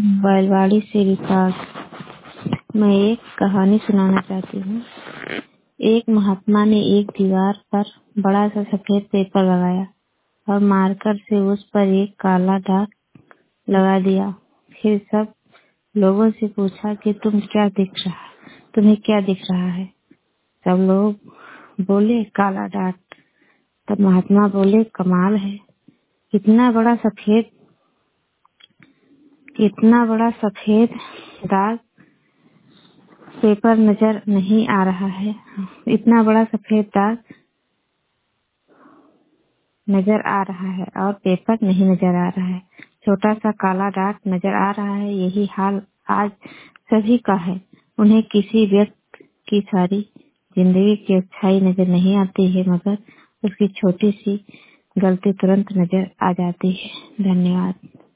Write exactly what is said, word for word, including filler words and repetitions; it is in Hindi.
बैलवाड़ी से रिकॉर्ड। मैं एक कहानी सुनाना चाहती हूँ। एक महात्मा ने एक दीवार पर बड़ा सा सफेद पेपर लगाया और मार्कर से उस पर एक काला दाग लगा दिया। फिर सब लोगों से पूछा कि तुम क्या दिख रहा तुम्हें क्या दिख रहा है। सब लोग बोले काला दाग। तब महात्मा बोले कमाल है, इतना बड़ा सफेद इतना बड़ा सफेद दाग पेपर नजर नहीं आ रहा है इतना बड़ा सफेद दाग नजर आ रहा है और पेपर नहीं नजर आ रहा है। छोटा सा काला दाग नजर आ रहा है। यही हाल आज सभी का है। उन्हें किसी व्यक्ति की सारी जिंदगी की अच्छाई नजर नहीं आती है, मगर उसकी छोटी सी गलती तुरंत नजर आ जाती है। धन्यवाद।